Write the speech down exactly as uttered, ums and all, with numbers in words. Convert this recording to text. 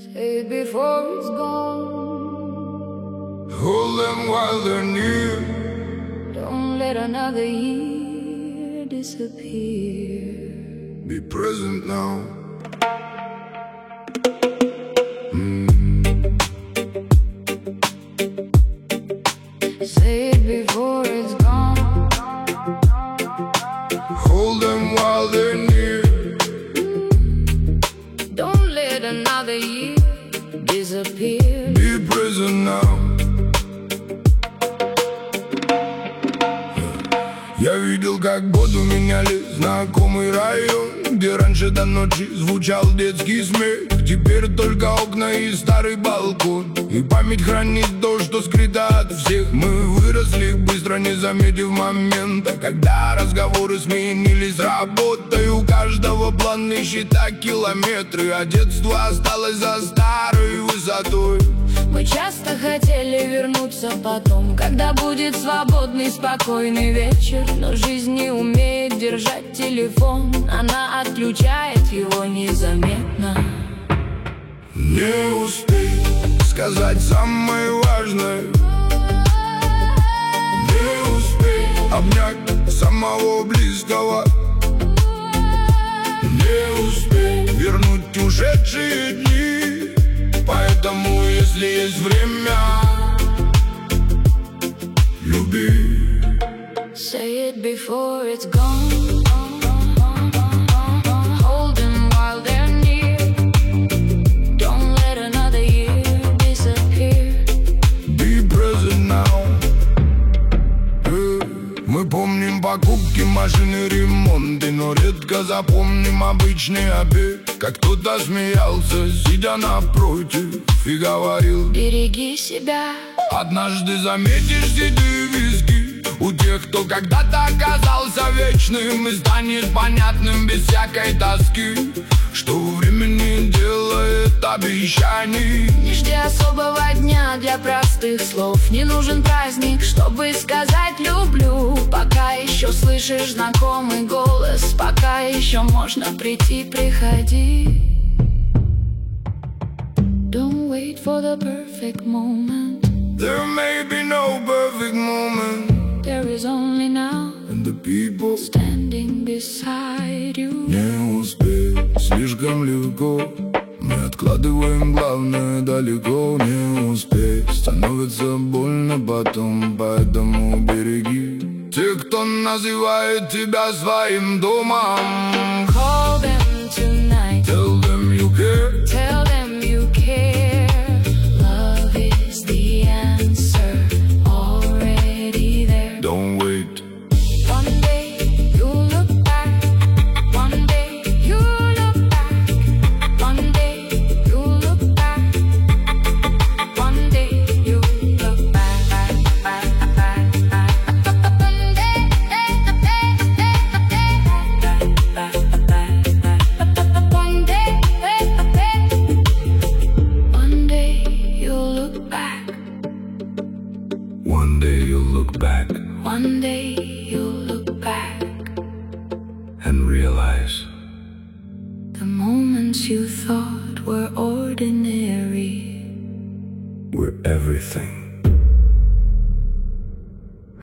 Say it before it's gone. Hold them while they're near. Don't let another year disappear. Be present now. Mm. Say it before it's gone. Hold them while they're near. Don't let another year disappear. Be present now. Я видел, как годы меняли знакомый район, где раньше до ночи звучал детский смех. Теперь только окна и старый балкон, и память хранит то, что скрыто от всех. Мы выросли, быстро не заметив момента, когда разговоры сменились работой. У каждого планы счета километры, а детство осталось за старой высотой. Мы часто хотели вернуться потом, когда будет свободный, спокойный вечер. Но жизнь не умеет держать телефон, она отключает его незаметно. Не успей сказать самое важное, не успей обнять самого близкого, не успей вернуть ушедшие дни. Поэтому, если есть время, люби. Say it before it's gone. Hold them while they're near. Don't let another year disappear. Be present now. Мы помним покупки, машины, ремонты, но редко запомним обычный обед. Как кто-то смеялся, сидя напротив, и говорил: береги себя. Однажды заметишь седые виски у тех, кто когда-то оказался вечным, и станет понятным без всякой тоски, что у времени делает обещаний. Не жди особого дня для простых слов, не нужен праздник, чтобы сказать люблю. Пока еще слышишь знакомый голос, пока еще можно прийти, приходи. Don't wait for the perfect moment. There may be no perfect moment. There is only now, and the people standing beside you. Не успей, слишком легко. Мы откладываем главное далеко. Не успей, становится больно потом. Поэтому береги тех, кто называет тебя своим домом. Call them.